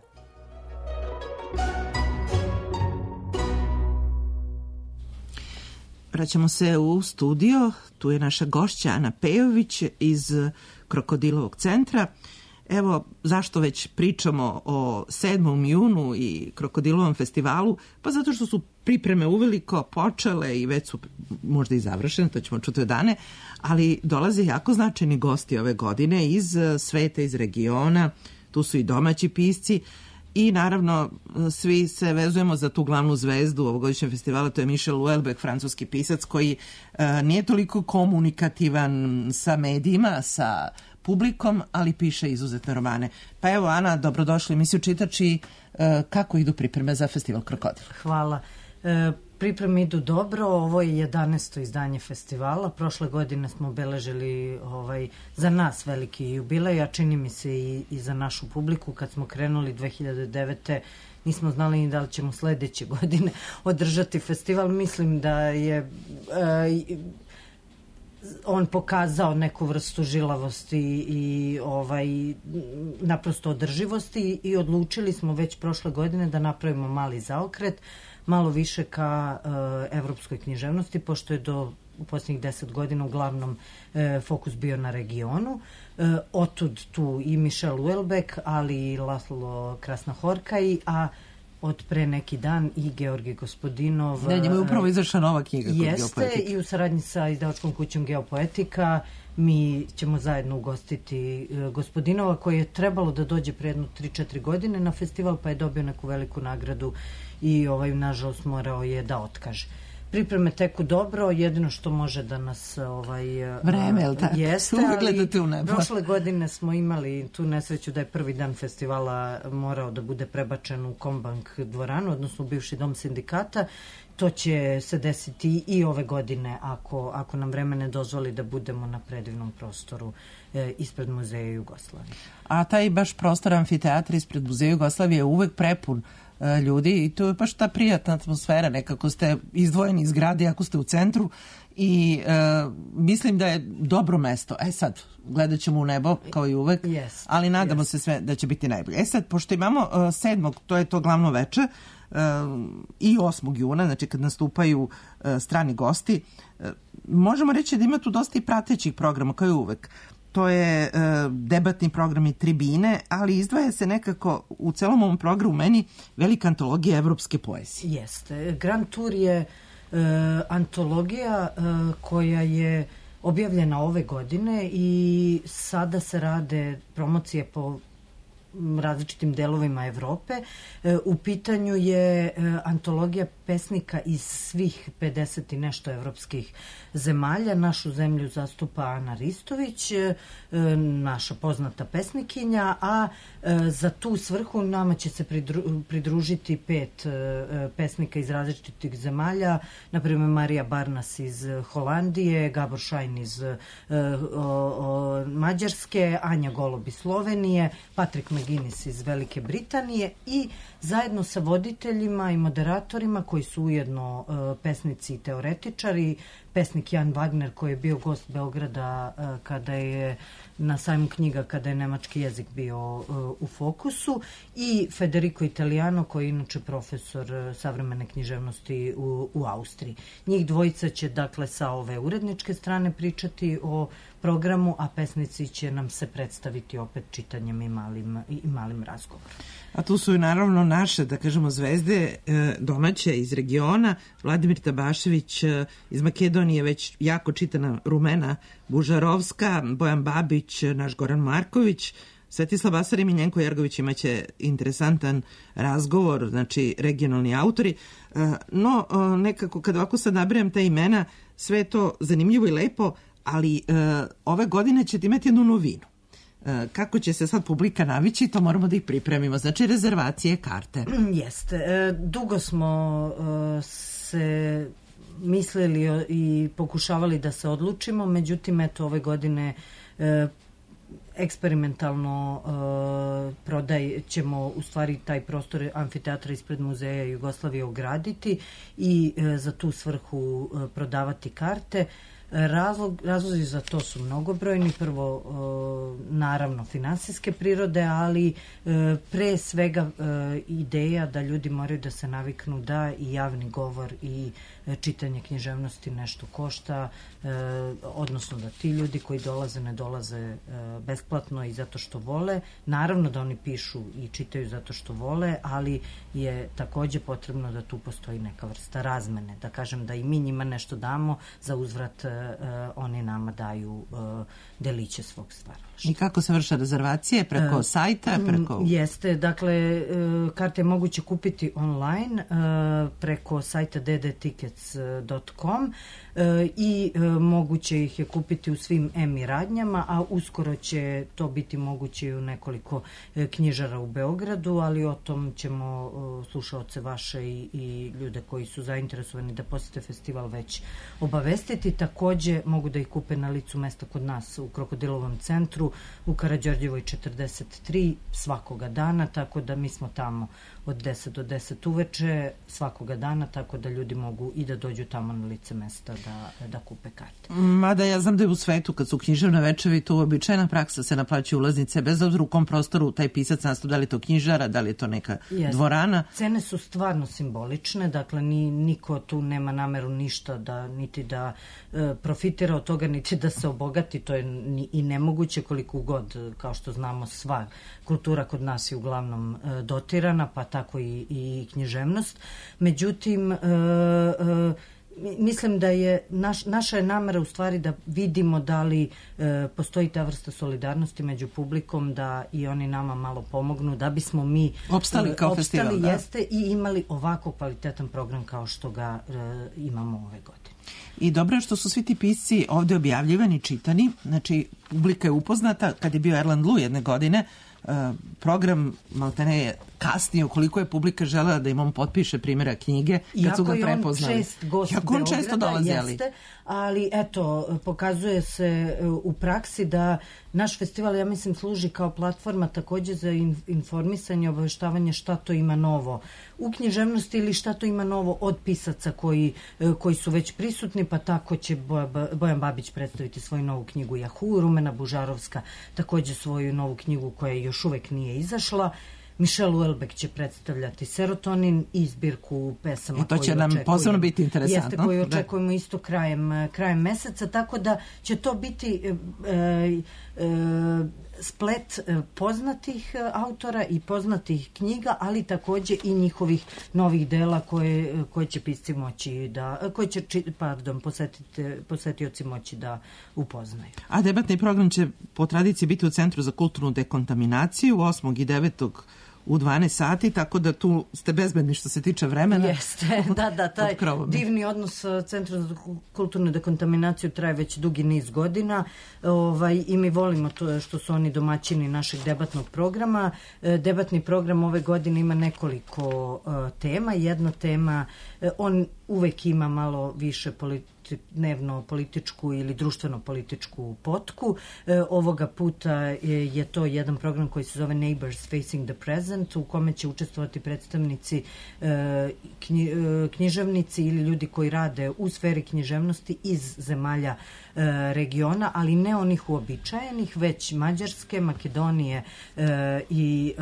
Vraćamo se u studio, tu je naša gošća Ana Pejović iz Krokodilovog centra. Evo, zašto već pričamo o sedmom junu i Krokodilovom festivalu? Pa zato što su pripreme uveliko počele i već su možda i završene, to ćemo čuti od Ane, ali dolaze jako značajni gosti ove godine iz sveta, iz regiona, tu su i domaći pisci. I naravno, svi se vezujemo za tu glavnu zvezdu ovogodišnjeg festivala, to je Michel Houellebecq, francuski pisac koji e, nije toliko komunikativan sa medijima, sa publikom, ali piše izuzetne romane. Pa evo, Ana, dobrodošli u emisiju Čitač i e, kako idu pripreme za festival Krokodil? Hvala. E, pripreme idu dobro, ovo je jedanaesto izdanje festivala. Prošle godine smo obeležili ovaj, za nas veliki jubilej, a čini mi se i, i za našu publiku. Kad smo krenuli dve hiljade devete. nismo znali ni da li ćemo sledeće godine održati festival. Mislim da je e, on pokazao neku vrstu žilavosti i ovaj, naprosto održivosti i odlučili smo već prošle godine da napravimo mali zaokret, malo više ka e, evropskoj književnosti, pošto je do u posljednjih deset godina uglavnom e, fokus bio na regionu. E, otud tu i Michel Houellebecq, ali i Laslo Krasnahorkai, a od pre neki dan i Georgi Gospodinov. Ne, njemu je upravo izašla nova knjiga. Jeste, i u saradnji sa izdavačkom kućom Geopoetika mi ćemo zajedno ugostiti Gospodinova, koji je trebalo da dođe pre jedno tri četiri godine na festival, pa je dobio neku veliku nagradu i ovaj, nažalost morao je da otkaže. Pripreme teku dobro, jedino što može da nas ovaj, vreme, jel tako? Jeste, ali prošle godine smo imali tu nesreću da je prvi dan festivala morao da bude prebačen u Kombank dvoranu, odnosno u bivši dom sindikata. To će se desiti i ove godine ako, ako nam vreme ne dozvoli da budemo na predivnom prostoru e, ispred Muzeja Jugoslavije. A taj baš prostor amfiteatra ispred Muzeja Jugoslavije je uvek prepun ljudi i to je baš ta prijatna atmosfera, nekako ste izdvojeni iz grada ako ste u centru i e, mislim da je dobro mesto. E sad, gledat ćemo u nebo kao i uvek, yes, ali nadamo yes. se sve da će biti najbolje. E sad, pošto imamo uh, sedmog, to je to glavno veče, uh, i osmog juna, znači kad nastupaju uh, strani gosti, uh, možemo reći da ima tu dosta i pratećih programa kao i uvek. To je e, debatni program i tribine, ali izdvaja se nekako u celom ovom programu meni velika antologija evropske poezije. Jeste. Grand Tour je e, antologija e, koja je objavljena ove godine i sada se rade promocije po različitim delovima Evrope. E, u pitanju je e, antologija pesnika iz svih pedeset i nešto evropskih zemalja. Našu zemlju zastupa Ana Ristović, e, naša poznata pesnikinja, a e, za tu svrhu nama će se pridru, pridružiti pet e, pesnika iz različitih zemalja, naprimjer Marija Barnas iz Holandije, Gabor Šajn iz e, o, o, Mađarske, Anja Golob iz Slovenije, Patrik McGuinness iz Velike Britanije i zajedno sa voditeljima i moderatorima koji su ujedno uh, pesnici i teoretičari, pesnik Jan Wagner koji je bio gost Beograda uh, kada je na sajmu knjiga kada je nemački jezik bio u fokusu, i Federico Italiano, koji je inače profesor savremene književnosti u, u Austriji. Njih dvojica će dakle sa ove uredničke strane pričati o programu, a pesnici će nam se predstaviti opet čitanjem i malim, i malim razgovorom. A tu su i naravno naše, da kažemo, zvezde domaće iz regiona. Vladimir Tabašević iz Makedonije, već jako čitana Rumena Bužarovska, Bojan Babić, naš Goran Marković, Svetislav Basar i Miljenko Jergović imaće interesantan razgovor, znači regionalni autori. No, nekako kad ovako sad nabrajam ta imena, sve je to zanimljivo i lepo, ali ove godine ćete imati jednu novinu. Kako će se sad publika navići, to moramo da ih pripremimo. Znači, rezervacije, karte. Jeste. Dugo smo se mislili i pokušavali da se odlučimo, međutim, eto, ove godine eksperimentalno uh, prodaj ćemo u stvari taj prostor amfiteatra ispred Muzeja Jugoslavije ograditi i uh, za tu svrhu uh, prodavati karte. Razlog, razlozi za to su mnogobrojni. Prvo, uh, naravno, finansijske prirode, ali uh, pre svega uh, ideja da ljudi moraju da se naviknu da i javni govor i uh, čitanje književnosti nešto košta, uh, odnosno da ti ljudi koji dolaze ne dolaze uh, besplatno i zato što vole. Naravno da oni pišu i čitaju zato što vole, ali je takođe potrebno da tu postoji neka vrsta razmene. Da kažem da i mi njima nešto damo, za uzvrat uh, oni nama daju uh, deliće svog stvaralaštva. I kako se vrše rezervacije? Preko uh, sajta? Preko... Jeste, dakle, uh, karte je moguće kupiti online uh, preko sajta d d tickets dot com uh, i uh, moguće ih je kupiti u svim EMI radnjama, a uskoro će to biti moguće i u nekoliko uh, knjižara u Beogradu, ali o tom ćemo uh, slušaoce vaše i, i ljude koji su zainteresovani da posete festival već obavestiti. Takođe mogu da ih kupe na licu mesta kod nas u Krokodilovom centru u Karađorđevoj četrdeset tri svakoga dana, tako da mi smo tamo od deset do deset uveče svakoga dana, tako da ljudi mogu i da dođu tamo na lice mesta da, da kupe karte. Mada ja znam da je u svetu kad su književne večevi to uobičajena praksa, se naplaćuju ulaznice bez obzira u kom prostoru taj pisac nastup, da li je to knjižara, da li je to neka Jeste. dvorana. Cene su stvarno simbolične, dakle ni, niko tu nema nameru ništa da niti da e, profitira od toga, niti da se obogati, to je ni, i nemoguće koliko god, kao što znamo, sva kultura kod nas je uglavnom e, dotirana, pa tako i, i književnost. Međutim, e, e, mislim da je naš, naša je namera u stvari da vidimo da li e, postoji ta vrsta solidarnosti među publikom, da i oni nama malo pomognu, da bismo mi opstali kao opstali, festival, da. Jeste, i imali ovako kvalitetan program kao što ga e, imamo ove godine. I dobro je što su svi ti pisci ovde objavljivani, čitani, znači publika je upoznata. Kad je bio Erland Lu jedne godine, program maltene je kasnije, ukoliko je publika želela da im on potpiše primjera knjige, kad Iako su ga prepoznali. Iako je on čest gost Iako on često dolazi, jeste, ali eto, pokazuje se u praksi da naš festival, ja mislim, služi kao platforma takođe za informisanje i obaveštavanje šta to ima novo u književnosti ili šta to ima novo od pisaca koji, koji su već prisutni, pa tako će Bojan Babić predstaviti svoju novu knjigu Jahu, Rumena Bužarovska takođe svoju novu knjigu koja još uvek nije izašla. Michelle Houellebecq će predstavljati Serotonin i zbirku pesama. I to će nam posebno biti interesantno. Jeste, koju očekujemo da. isto krajem, krajem meseca, tako da će to biti e, e, splet poznatih autora i poznatih knjiga, ali takođe i njihovih novih dela koje, koje će pisci moći da, koje će, pardon, posetioci moći da upoznaju. A debatni program će po tradiciji biti u Centru za kulturnu dekontaminaciju osmog i devetog u dvanaest sati, tako da tu ste bezbedni što se tiče vremena. Jeste, da, da, taj divni odnos Centra za kulturnu dekontaminaciju traje već dugi niz godina, ovaj, i mi volimo to što su oni domaćini našeg debatnog programa. Debatni program ove godine ima nekoliko uh, tema. Jedna tema, uh, on uvek ima malo više politi, dnevno političku ili društveno političku potku. E, ovoga puta je, je to jedan program koji se zove Neighbors Facing the Present, u kome će učestvovati predstavnici e, knji, e, književnici ili ljudi koji rade u sferi književnosti iz zemalja e, regiona, ali ne onih uobičajenih, već Mađarske, Makedonije e, i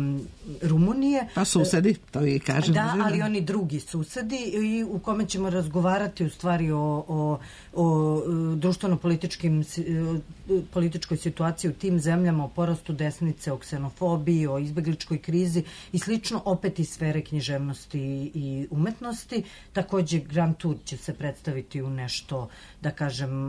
e, Rumunije. Pa susedi, to i kažem. Da, ali oni drugi susedi, i u kome ćemo razgovarati u stvari o, o, o društveno-političkim političkoj situaciji u tim zemljama, o porastu desnice, o ksenofobiji, o izbegličkoj krizi i slično, opet iz sfere književnosti i umetnosti. Takođe, Grand Tour će se predstaviti u nešto, da kažem, uh,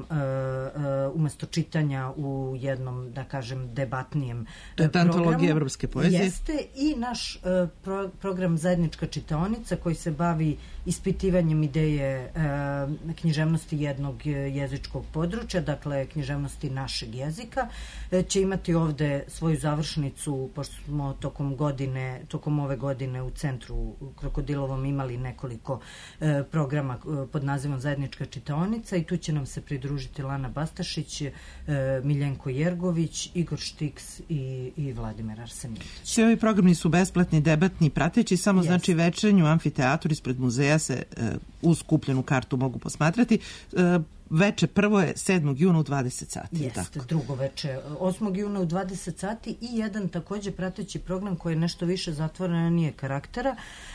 uh, umesto čitanja u jednom, da kažem, debatnijem to je programu. Antologija evropske poezije. Jeste, i naš uh, pro, program Zajednička čitaonica koji se bavi ispitivanjem ideje uh, književnosti jednog jezičkog područja, dakle književnosti našeg jezika, će imati ovde svoju završnicu, pošto smo tokom godine, tokom ove godine u centru Krokodilovom imali nekoliko e, programa e, pod nazivom Zajednička čitaonica, i tu će nam se pridružiti Lana Bastašić, e, Miljenko Jergović, Igor Štiks i, i Vladimir Arsenijević. Svi ovi programi su besplatni, debatni, prateći samo, yes. znači, večernju amfiteatru ispred muzeja se e, uz kupljenu kartu mogu posmatrati. E, Veče prvo je sedmog juna u dvadeset sati. Jeste, tako. Drugo veče osmog juna u dvadeset sati i jedan takođe prateći program koji je nešto više zatvorenije karaktera.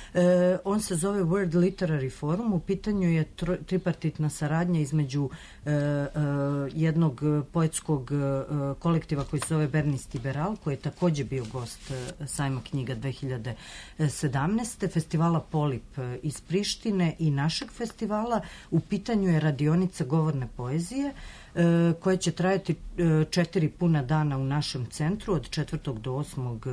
E, on se zove World Literary Forum. U pitanju je tro, tripartitna saradnja između e, e, jednog poetskog e, kolektiva koji se zove Bernis Liberal, koji je takođe bio gost e, sajma knjiga dve hiljade sedamnaeste. Festivala Polip e, iz Prištine i našeg festivala. U pitanju je radionica govorne poezije e, koja će trajati e, četiri puna dana u našem centru od četvrtog do osmog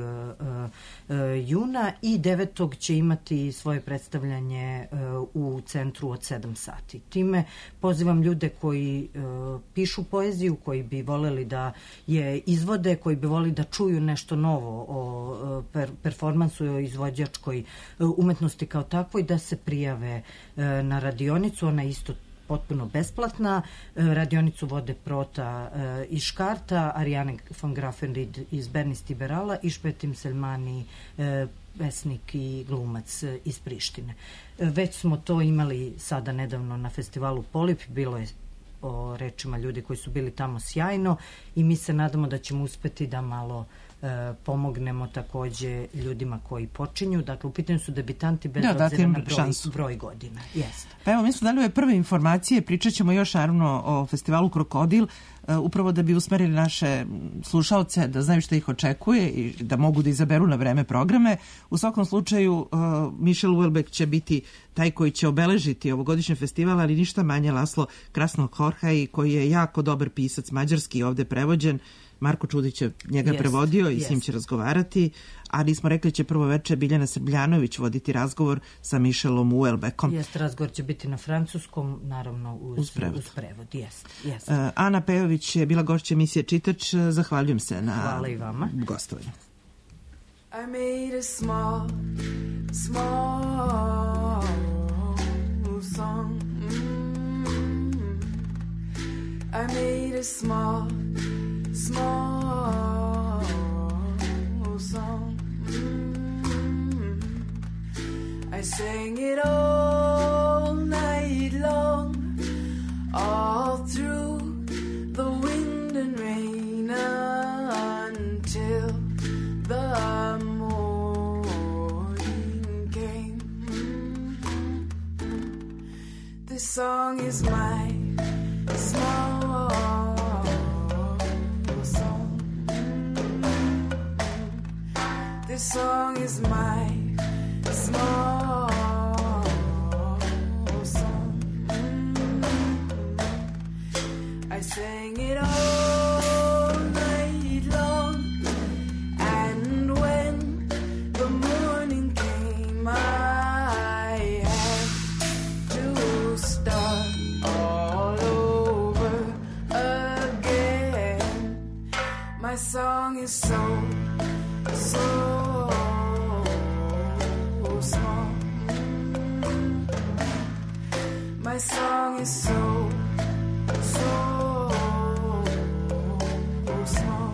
e, e, juna i devetog će imati svoje predstavljanje e, u centru od sedam sati. Time pozivam ljude koji e, pišu poeziju, koji bi voleli da je izvode, koji bi voleli da čuju nešto novo o per, performansu i o izvođačkoj umetnosti kao takvoj, da se prijave e, na radionicu. Ona isto potpuno besplatna. Radionicu vode Prota iz Škarta, Arijane von Grafenried iz Bernis Liberala i Špetim Selmani, pesnik i glumac iz Prištine. Već smo to imali sada nedavno na festivalu Polip, bilo je o rečima ljudi koji su bili tamo sjajno i mi se nadamo da ćemo uspeti da malo e, pomognemo takođe ljudima koji počinju. Dakle, u pitanju su debitanti bez da, obzira na broj, broj godina. Jeste. Pa evo, mi smo dali ove prve informacije, pričat ćemo još naravno o festivalu Krokodil, uh, upravo da bi usmerili naše slušaoce da znaju što ih očekuje i da mogu da izaberu na vreme programe. U svakom slučaju, uh, Michel Houellebecq će biti taj koji će obeležiti ovogodišnji festival, ali ništa manje Laslo Krasno-Horhaj, koji je jako dobar pisac, mađarski, ovde prevođen. Marko Čudić je njega jest, prevodio i jest. S njim će razgovarati, ali smo rekli će prvo veče Biljana Srbljanović voditi razgovor sa Michelom Houellebecqom. Jest, razgovor će biti na francuskom, naravno uz, uz prevod. Uz prevod. Jest, jest. Uh, Ana Pejović je bila gošća emisije Čitač. Zahvaljujem se na Hvala i vama. Gostovanju. I made a small, small song. Mm-hmm. I made a small small song. Mm-hmm. I sang it all night long, all through the wind and rain until the morning came. Mm-hmm. This song is my small This song is my small song. I sang it all night long, and when the morning came, I had to start all over again. My song is so, so small. is so, so small.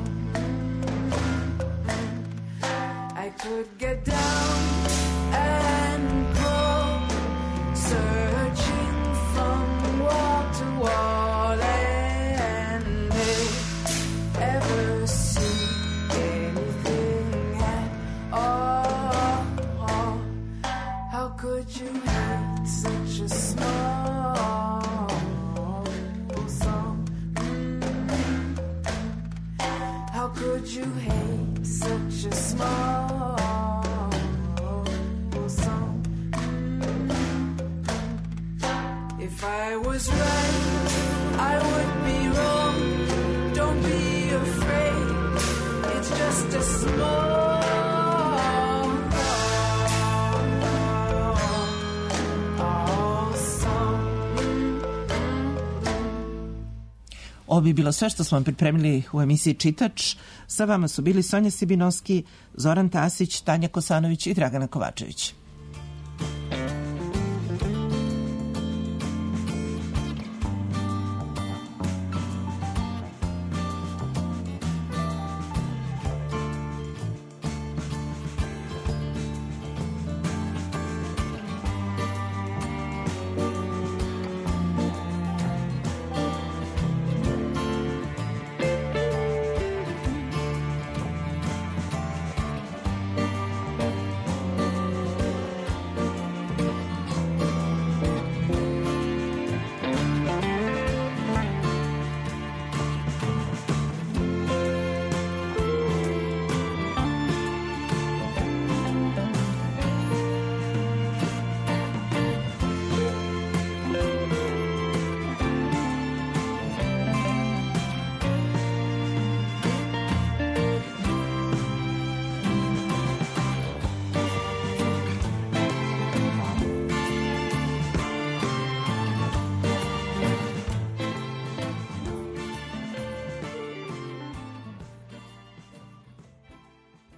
I could get down and go, searching from wall to wall, and they ever see anything at all. How could you hate such a small song? How could you hate such a small song? If I was right, I would be wrong. Don't be afraid, it's just a small Ovo bi bilo sve što smo vam pripremili u emisiji Čitač. Sa vama su bili Sonja Sibinovski, Zoran Tasić, Tanja Kosanović i Dragana Kovačević.